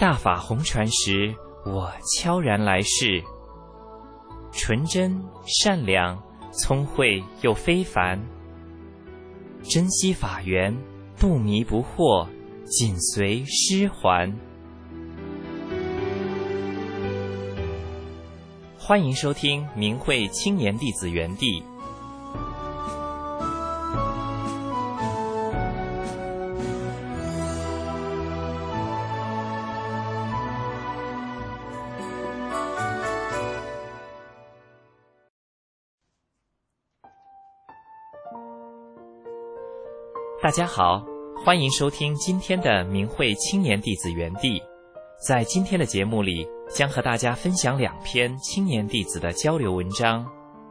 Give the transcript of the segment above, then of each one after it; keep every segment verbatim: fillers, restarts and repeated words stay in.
大法红传时，我悄然来世，纯真善良，聪慧又非凡，珍惜法缘，不迷不惑，紧随师还。欢迎收听明慧青年弟子园地。大家好，欢迎收听今天的明慧青年弟子园地。在今天的节目里，将和大家分享两篇青年弟子的交流文章。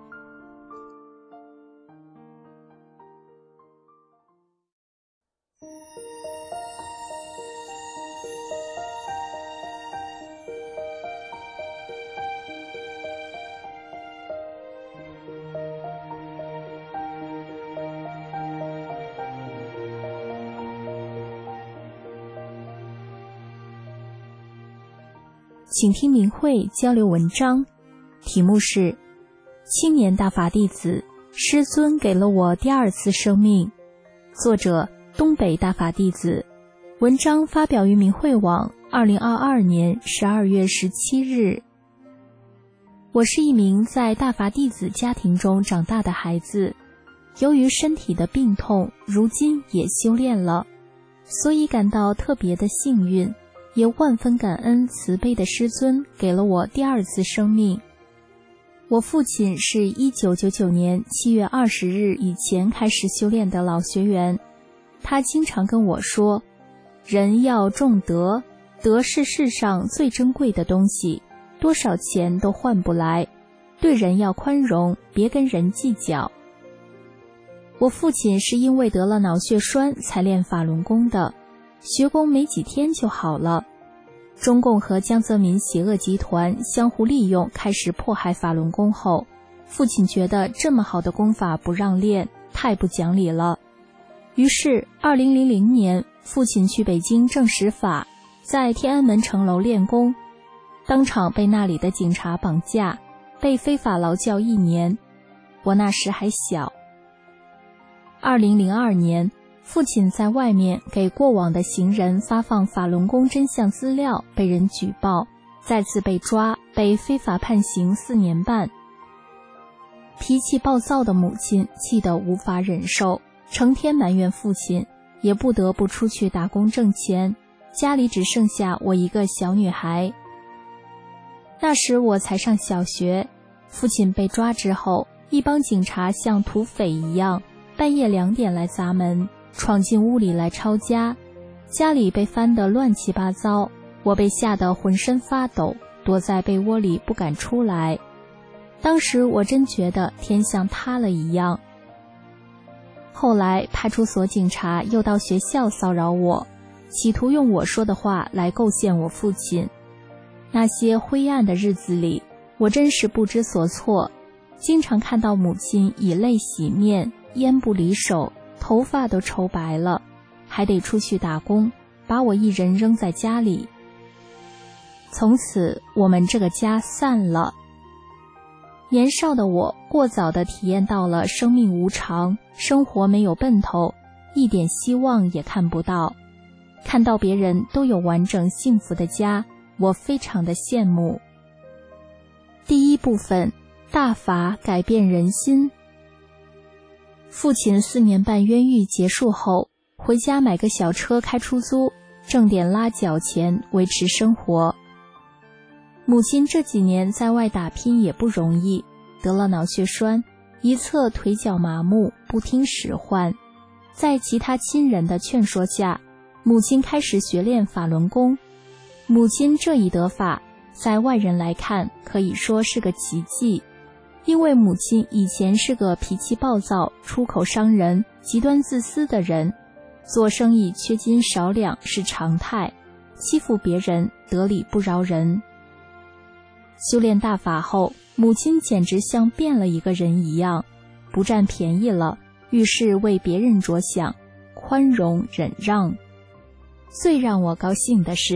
请听明慧交流文章，题目是青年大法弟子，师尊给了我第二次生命，作者东北大法弟子，文章发表于明慧网二零二二年十二月十七日。我是一名在大法弟子家庭中长大的孩子，由于身体的病痛，如今也修炼了，所以感到特别的幸运，也万分感恩慈悲的师尊给了我第二次生命。我父亲是一九九九年七月二十日以前开始修炼的老学员，他经常跟我说，人要重德，德是世上最珍贵的东西，多少钱都换不来，对人要宽容，别跟人计较。我父亲是因为得了脑血栓才练法轮功的，学功没几天就好了。中共和江泽民邪恶集团相互利用，开始迫害法轮功后，父亲觉得这么好的功法不让练，太不讲理了。于是二零零零年，父亲去北京证实法，在天安门城楼练功，当场被那里的警察绑架，被非法劳教一年。我那时还小。二零零二年，父亲在外面给过往的行人发放法轮功真相资料，被人举报，再次被抓，被非法判刑四年半。脾气暴躁的母亲气得无法忍受，成天埋怨父亲，也不得不出去打工挣钱，家里只剩下我一个小女孩。那时我才上小学，父亲被抓之后，一帮警察像土匪一样，半夜两点来砸门，闯进屋里来抄家，家里被翻得乱七八糟，我被吓得浑身发抖，躲在被窝里不敢出来。当时我真觉得天像塌了一样。后来派出所警察又到学校骚扰我，企图用我说的话来构陷我父亲。那些灰暗的日子里，我真是不知所措，经常看到母亲以泪洗面，烟不离手，头发都抽白了，还得出去打工，把我一人扔在家里。从此我们这个家散了。年少的我过早地体验到了生命无常，生活没有奔头，一点希望也看不到。看到别人都有完整幸福的家，我非常的羡慕。第一部分，大法改变人心。父亲四年半冤狱结束后，回家买个小车开出租，挣点拉脚钱维持生活。母亲这几年在外打拼也不容易，得了脑血栓，一侧腿脚麻木，不听使唤。在其他亲人的劝说下，母亲开始学练法轮功。母亲这一得法，在外人来看可以说是个奇迹。因为母亲以前是个脾气暴躁、出口伤人、极端自私的人，做生意缺斤少两是常态，欺负别人得理不饶人。修炼大法后，母亲简直像变了一个人一样，不占便宜了，遇事为别人着想，宽容忍让。最让我高兴的是，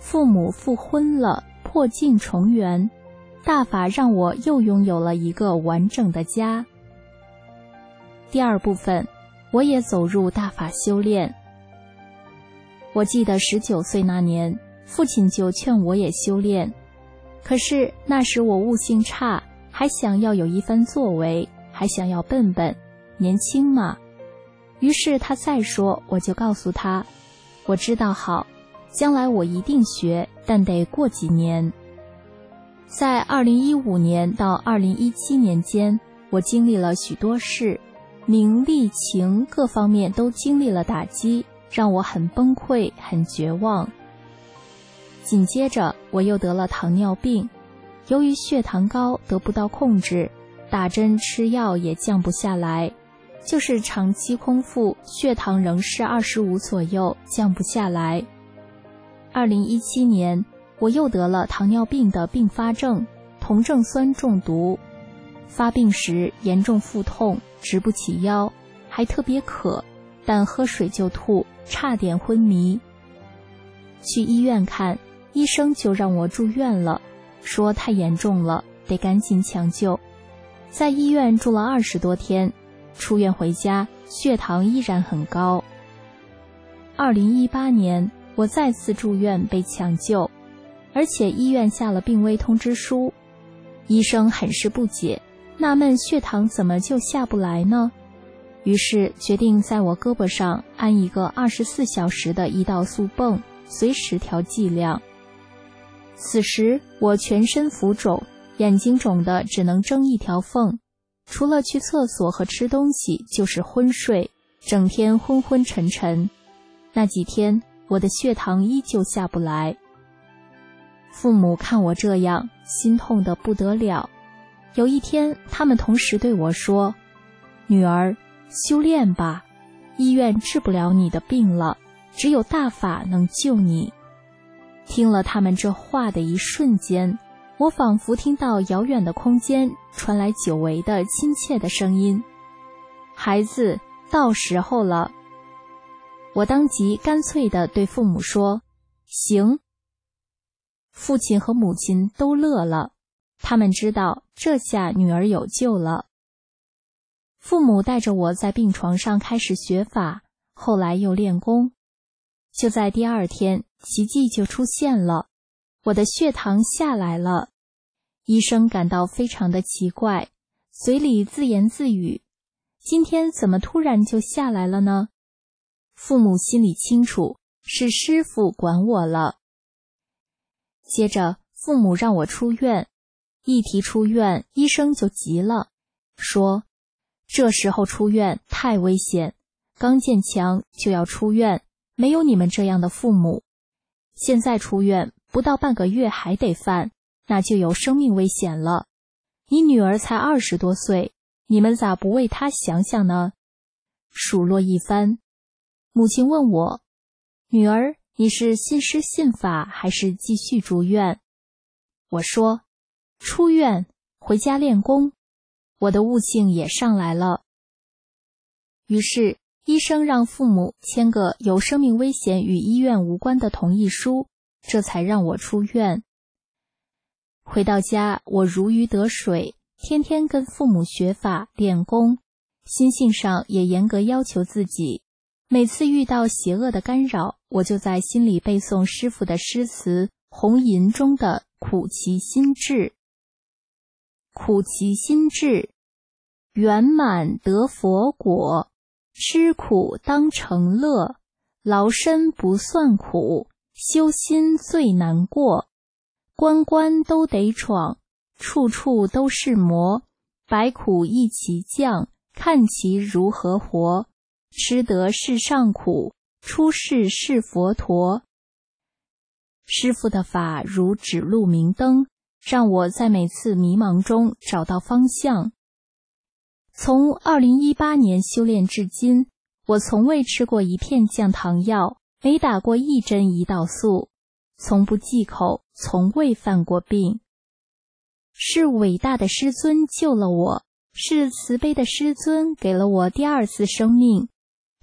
父母复婚了，破镜重圆，大法让我又拥有了一个完整的家。第二部分，我也走入大法修炼。我记得十九岁那年，父亲就劝我也修炼，可是那时我悟性差，还想要有一番作为，还想要笨笨，年轻嘛。于是他再说，我就告诉他，我知道好，将来我一定学，但得过几年。在二零一五年到二零一七年间，我经历了许多事，名利情各方面都经历了打击，让我很崩溃，很绝望。紧接着我又得了糖尿病，由于血糖高得不到控制，打针吃药也降不下来，就是长期空腹，血糖仍是二十五左右，降不下来。二零一七年我又得了糖尿病的并发症，酮症酸中毒，发病时严重腹痛，直不起腰，还特别渴，但喝水就吐，差点昏迷。去医院看，医生就让我住院了，说太严重了，得赶紧抢救。在医院住了二十多天，出院回家，血糖依然很高。二零一八年我再次住院被抢救，而且医院下了病危通知书。医生很是不解，纳闷血糖怎么就下不来呢？于是决定在我胳膊上安一个二十四小时的胰岛素泵，随时调剂量。此时我全身浮肿，眼睛肿得只能睁一条缝，除了去厕所和吃东西就是昏睡，整天昏昏沉沉。那几天我的血糖依旧下不来。父母看我这样，心痛得不得了。有一天他们同时对我说，女儿，修炼吧，医院治不了你的病了，只有大法能救你。听了他们这话的一瞬间，我仿佛听到遥远的空间传来久违的亲切的声音，孩子，到时候了。我当即干脆地对父母说，行。父亲和母亲都乐了，他们知道这下女儿有救了。父母带着我在病床上开始学法，后来又练功。就在第二天，奇迹就出现了，我的血糖下来了。医生感到非常的奇怪，嘴里自言自语，今天怎么突然就下来了呢？父母心里清楚，是师父管我了。接着父母让我出院，一提出院，医生就急了，说这时候出院太危险，刚建强就要出院，没有你们这样的父母。现在出院不到半个月还得犯，那就有生命危险了。你女儿才二十多岁，你们咋不为她想想呢？数落一番，母亲问我，女儿，你是信师信法还是继续住院？我说，出院，回家练功。我的悟性也上来了。于是医生让父母签个有生命危险与医院无关的同意书，这才让我出院。回到家，我如鱼得水，天天跟父母学法练功，心性上也严格要求自己。每次遇到邪恶的干扰，我就在心里背诵师父的诗词《红吟》中的苦其心志。苦其心志，圆满得佛果，吃苦当成乐，劳身不算苦，修心最难过。关关都得闯，处处都是磨，百苦一起降，看其如何活。吃得世上苦，出世是佛陀。师父的法如指路明灯，让我在每次迷茫中找到方向。从二零一八年修炼至今，我从未吃过一片降糖药，没打过一针胰岛素，从不忌口，从未犯过病。是伟大的师尊救了我，是慈悲的师尊给了我第二次生命。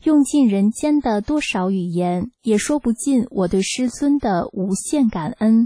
用尽人间的多少语言，也说不尽我对师尊的无限感恩。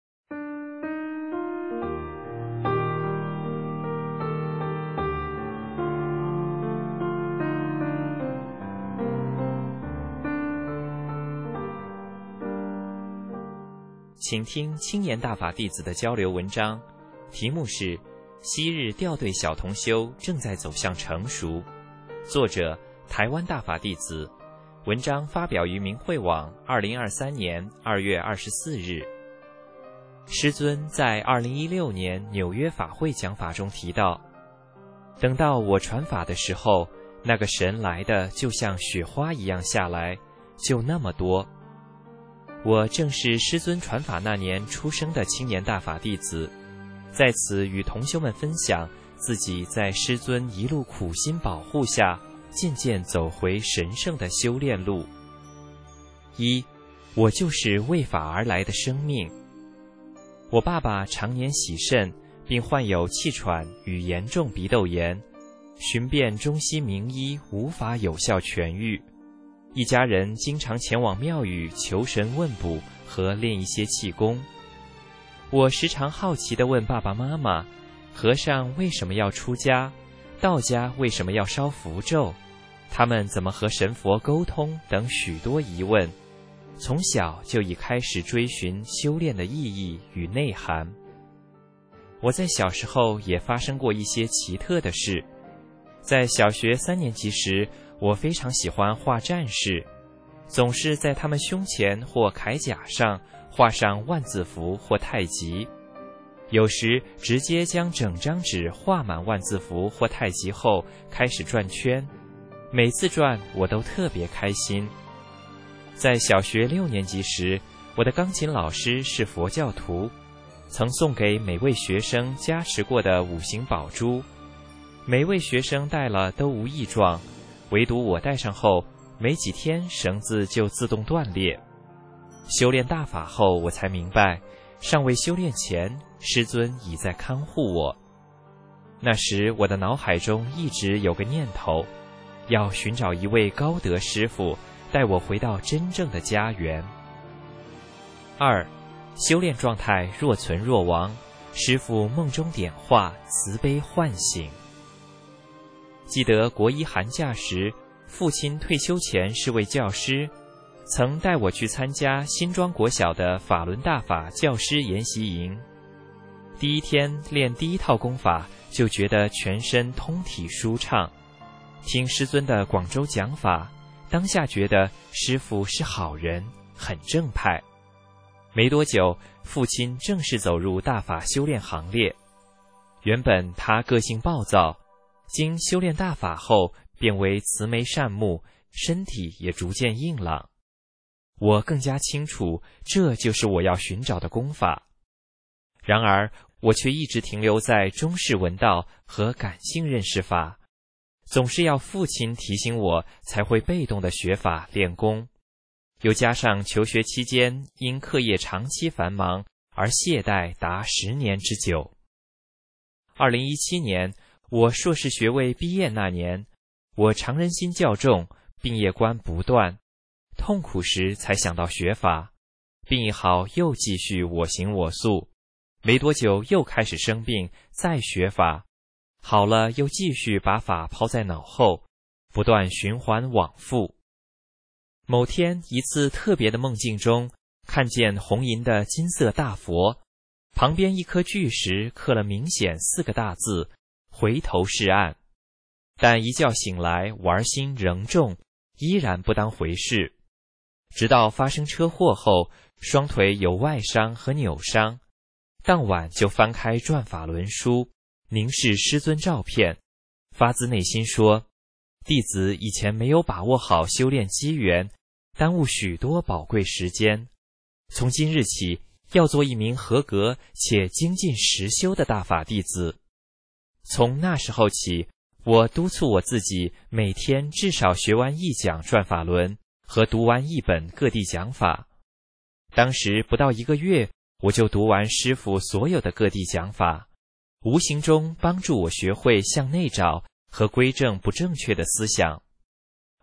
请听青年大法弟子的交流文章，题目是昔日调对小同修正在走向成熟，作者台湾大法弟子，文章发表于明慧网二零二三年二月二十四日。师尊在二零一六年纽约法会讲法中提到，等到我传法的时候，那个神来的就像雪花一样下来，就那么多。我正是师尊传法那年出生的青年大法弟子，在此与同修们分享自己在师尊一路苦心保护下渐渐走回神圣的修炼路。一，我就是为法而来的生命。我爸爸常年洗肾，并患有气喘与严重鼻窦炎，寻遍中西名医无法有效痊愈。一家人经常前往庙宇求神问卜和练一些气功。我时常好奇地问爸爸妈妈，和尚为什么要出家？道家为什么要烧符咒？他们怎么和神佛沟通？等许多疑问，从小就已开始追寻修炼的意义与内涵。我在小时候也发生过一些奇特的事。在小学三年级时，我非常喜欢画战士，总是在他们胸前或铠甲上画上万字符或太极，有时直接将整张纸画满万字符或太极后开始转圈，每次转我都特别开心。在小学六年级时，我的钢琴老师是佛教徒，曾送给每位学生加持过的五行宝珠，每位学生戴了都无异状，唯独我戴上后没几天绳子就自动断裂。修炼大法后，我才明白尚未修炼前，师尊已在看护我。那时我的脑海中一直有个念头，要寻找一位高德师父，带我回到真正的家园。二，修炼状态若存若亡，师父梦中点化，慈悲唤醒。记得国一寒假时，父亲退休前是位教师，曾带我去参加新庄国小的法轮大法教师研习营。第一天练第一套功法，就觉得全身通体舒畅。听师尊的广州讲法，当下觉得师父是好人，很正派。没多久，父亲正式走入大法修炼行列。原本他个性暴躁，经修炼大法后变为慈眉善目，身体也逐渐硬朗。我更加清楚，这就是我要寻找的功法。然而我却一直停留在中式闻道和感性认识法，总是要父亲提醒我才会被动的学法练功，又加上求学期间因课业长期繁忙而懈怠达十年之久。二零一七年我硕士学位毕业那年，我常人心较重，病业观不断，痛苦时才想到学法，病一好又继续我行我素，没多久又开始生病，再学法，好了又继续把法抛在脑后，不断循环往复。某天一次特别的梦境中，看见红银的金色大佛，旁边一颗巨石刻了明显四个大字，回头是岸。但一觉醒来，玩心仍重，依然不当回事。直到发生车祸后，双腿有外伤和扭伤，当晚就翻开转法轮书，凝视师尊照片，发自内心说，弟子以前没有把握好修炼机缘，耽误许多宝贵时间。从今日起，要做一名合格且精进实修的大法弟子。从那时候起，我督促我自己每天至少学完一讲转法轮和读完一本各地讲法。当时不到一个月，我就读完师父所有的各地讲法，无形中帮助我学会向内找和归正不正确的思想。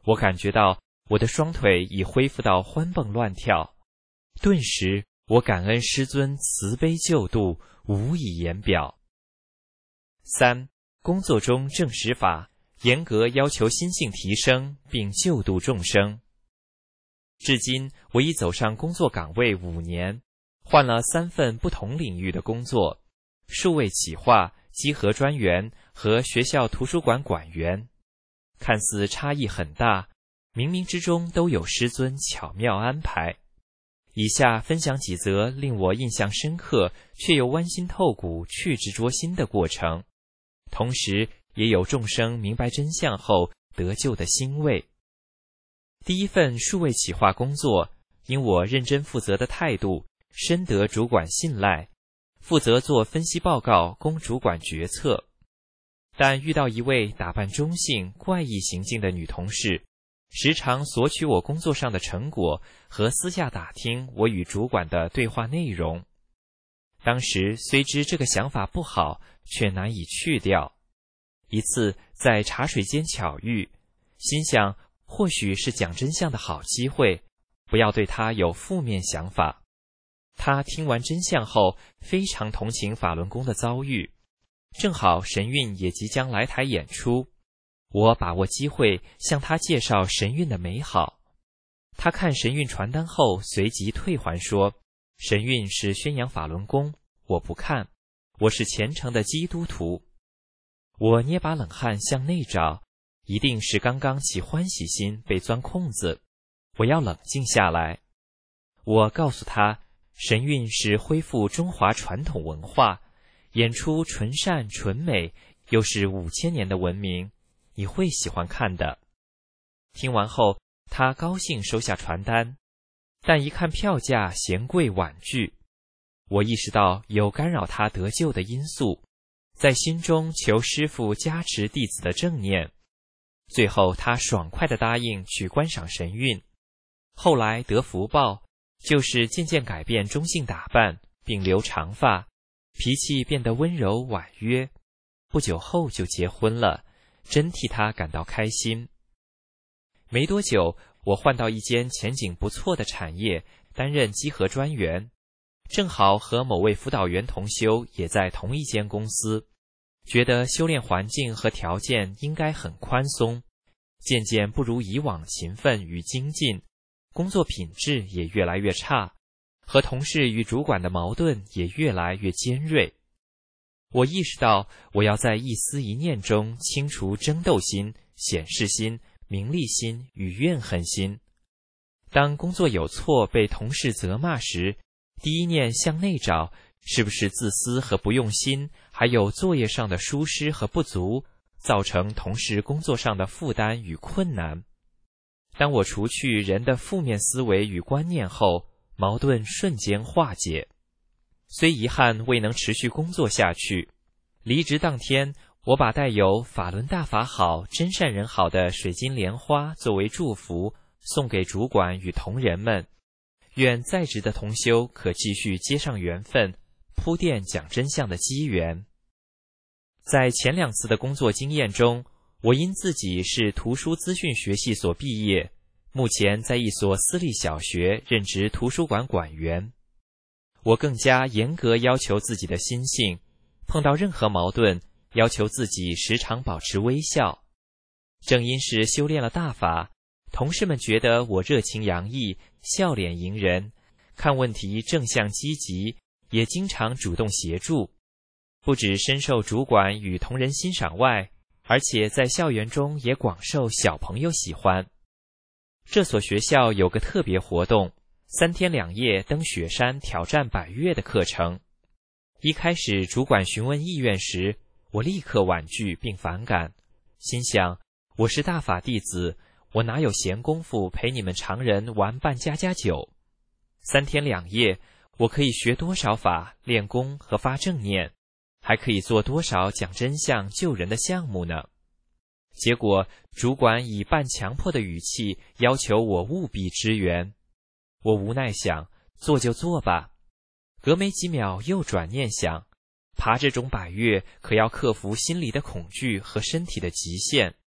我感觉到我的双腿已恢复到欢蹦乱跳，顿时我感恩师尊慈悲救度，无以言表。三、工作中正实法，严格要求心性提升，并救度众生。至今我已走上工作岗位五年，换了三份不同领域的工作：数位企划、稽核专员和学校图书馆馆员。看似差异很大，冥冥之中都有师尊巧妙安排。以下分享几则令我印象深刻却又剜心透骨、去执着心的过程，同时也有众生明白真相后得救的欣慰。第一份数位企划工作，因我认真负责的态度，深得主管信赖，负责做分析报告供主管决策。但遇到一位打扮中性、怪异行径的女同事，时常索取我工作上的成果和私下打听我与主管的对话内容。当时虽知这个想法不好，却难以去掉。一次在茶水间巧遇，心想或许是讲真相的好机会，不要对他有负面想法。他听完真相后，非常同情法轮功的遭遇，正好神韵也即将来台演出，我把握机会向他介绍神韵的美好。他看神韵传单后随即退还说，神韵是宣扬法轮功，我不看，我是虔诚的基督徒。我捏把冷汗向内找，一定是刚刚起欢喜心被钻空子，我要冷静下来。我告诉他，神韵是恢复中华传统文化，演出纯善纯美，又是五千年的文明，你会喜欢看的。听完后，他高兴收下传单，但一看票价嫌贵婉拒。我意识到有干扰他得救的因素，在心中求师父加持弟子的正念。最后他爽快地答应去观赏神韵。后来得福报，就是渐渐改变中性打扮，并留长发，脾气变得温柔婉约。不久后就结婚了，真替他感到开心。没多久，我换到一间前景不错的产业，担任稽核专员，正好和某位辅导员同修也在同一间公司，觉得修炼环境和条件应该很宽松，渐渐不如以往勤奋与精进，工作品质也越来越差，和同事与主管的矛盾也越来越尖锐。我意识到我要在一思一念中清除争斗心、显示心、名利心与怨恨心。当工作有错被同事责骂时，第一念向内找，是不是自私和不用心，还有作业上的疏失和不足，造成同事工作上的负担与困难。当我除去人的负面思维与观念后，矛盾瞬间化解。虽遗憾未能持续工作下去，离职当天，我把带有法轮大法好，真善人好的水晶莲花作为祝福送给主管与同仁们，愿在职的同修可继续接上缘分，铺垫讲真相的机缘。在前两次的工作经验中，我因自己是图书资讯学系所毕业，目前在一所私立小学任职图书馆馆员。我更加严格要求自己的心性，碰到任何矛盾，要求自己时常保持微笑。正因是修炼了大法，同事们觉得我热情洋溢，笑脸迎人，看问题正向积极，也经常主动协助。不只深受主管与同仁欣赏外，而且在校园中也广受小朋友喜欢。这所学校有个特别活动，三天两夜登雪山挑战百岳的课程。一开始主管询问意愿时，我立刻婉拒并反感，心想我是大法弟子，我哪有闲工夫陪你们常人玩扮家家酒。三天两夜，我可以学多少法、练功和发正念，还可以做多少讲真相救人的项目呢？结果主管以半强迫的语气要求我务必支援。我无奈想，做就做吧。隔没几秒又转念想，爬这种百岳可要克服心理的恐惧和身体的极限，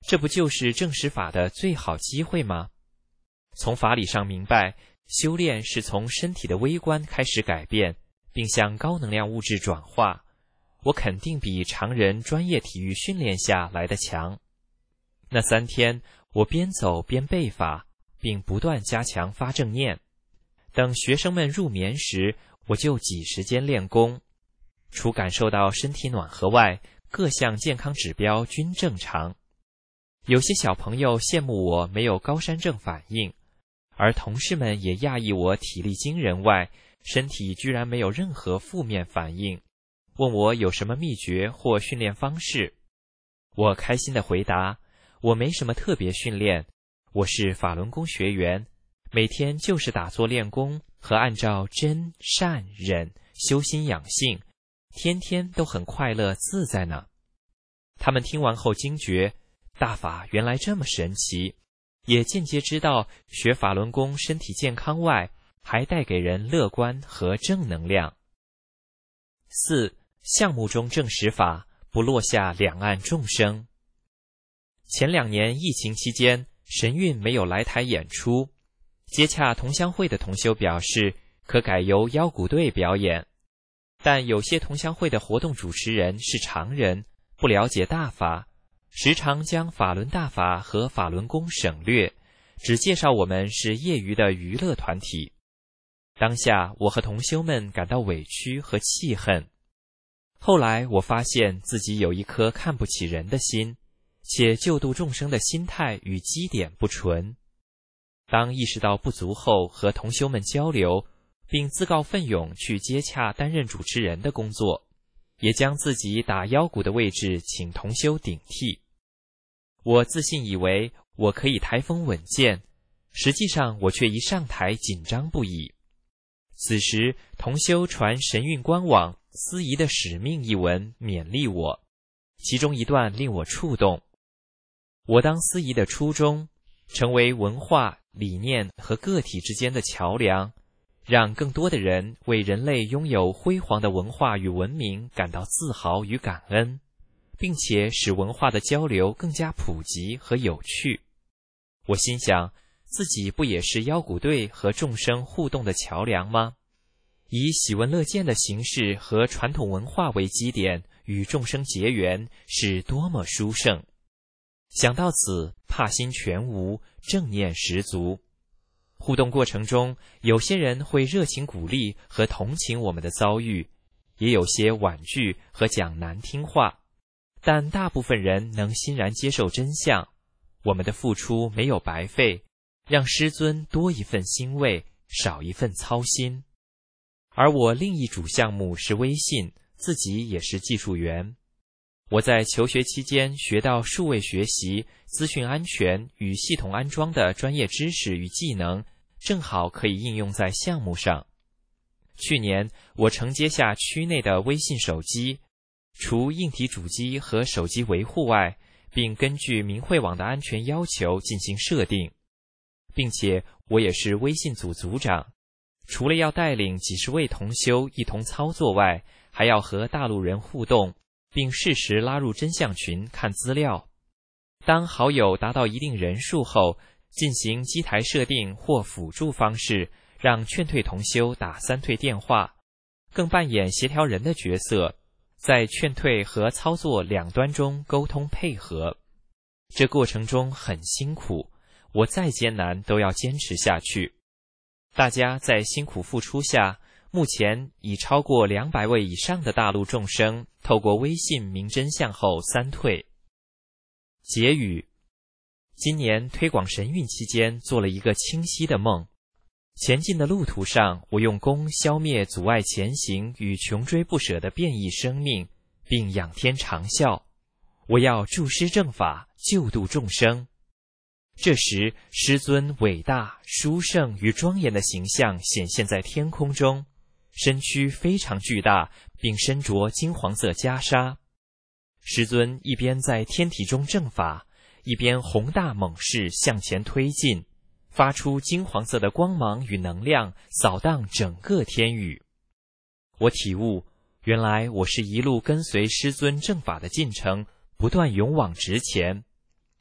这不就是正实法的最好机会吗？从法理上明白，修炼是从身体的微观开始改变，并向高能量物质转化，我肯定比常人专业体育训练下来得强。那三天，我边走边背法，并不断加强发正念。等学生们入眠时，我就挤时间练功。除感受到身体暖和外，各项健康指标均正常。有些小朋友羡慕我没有高山症反应，而同事们也讶异我体力惊人外，身体居然没有任何负面反应，问我有什么秘诀或训练方式。我开心地回答，我没什么特别训练，我是法轮功学员，每天就是打坐练功和按照真善忍修心养性，天天都很快乐自在呢。他们听完后惊觉，大法原来这么神奇，也间接知道学法轮功身体健康外，还带给人乐观和正能量。四、项目中正实法，不落下两岸众生。前两年疫情期间，神韵没有来台演出，接洽同乡会的同修表示，可改由腰鼓队表演。但有些同乡会的活动主持人是常人，不了解大法，时常将法轮大法和法轮功省略，只介绍我们是业余的娱乐团体。当下我和同修们感到委屈和气恨。后来我发现自己有一颗看不起人的心，且救度众生的心态与基点不纯。当意识到不足后，和同修们交流，并自告奋勇去接洽担任主持人的工作，也将自己打腰鼓的位置请同修顶替。我自信以为我可以台风稳健，实际上我却一上台紧张不已。此时同修传神韵官网司仪的使命一文勉励我，其中一段令我触动。我当司仪的初衷，成为文化、理念和个体之间的桥梁，让更多的人为人类拥有辉煌的文化与文明感到自豪与感恩，并且使文化的交流更加普及和有趣。我心想，自己不也是腰鼓队和众生互动的桥梁吗？以喜闻乐见的形式和传统文化为基点，与众生结缘，是多么殊胜。想到此，怕心全无，正念十足。互动过程中，有些人会热情鼓励和同情我们的遭遇，也有些婉拒和讲难听话，但大部分人能欣然接受真相，我们的付出没有白费，让师尊多一份欣慰，少一份操心。而我另一主项目是微信，自己也是技术员。我在求学期间学到数位学习、资讯安全与系统安装的专业知识与技能，正好可以应用在项目上。去年我承接下区内的微信手机，除硬体主机和手机维护外，并根据明慧网的安全要求进行设定，并且我也是微信组组长，除了要带领几十位同修一同操作外，还要和大陆人互动，并适时拉入真相群看资料。当好友达到一定人数后，进行机台设定或辅助方式，让劝退同修打三退电话，更扮演协调人的角色，在劝退和操作两端中沟通配合。这过程中很辛苦，我再艰难都要坚持下去。大家在辛苦付出下，目前已超过两百位以上的大陆众生透过微信明真相后三退。结语：今年推广神韵期间做了一个清晰的梦，前进的路途上，我用功消灭阻碍前行与穷追不舍的变异生命，并仰天长啸，我要助师正法，救度众生。这时师尊伟大、殊胜与庄严的形象显现在天空中，身躯非常巨大，并身着金黄色袈裟。师尊一边在天体中正法，一边宏大猛势向前推进，发出金黄色的光芒与能量，扫荡整个天宇。我体悟，原来我是一路跟随师尊正法的进程，不断勇往直前。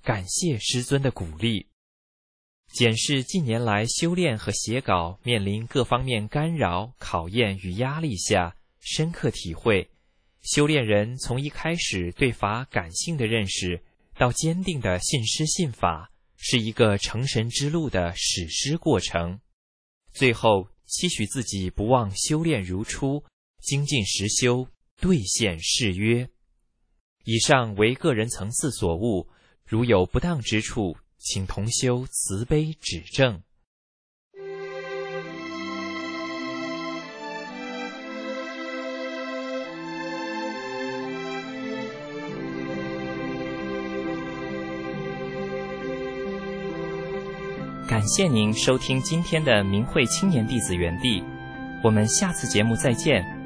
感谢师尊的鼓励。检视近年来修炼和写稿面临各方面干扰、考验与压力下，深刻体会，修炼人从一开始对法感性的认识，到坚定的信师信法，是一个成神之路的史诗过程。最后期许自己不忘修炼如初，精进实修，兑现誓约。以上为个人层次所悟，如有不当之处，请同修慈悲指正。感谢您收听今天的明慧青年弟子园地，我们下次节目再见。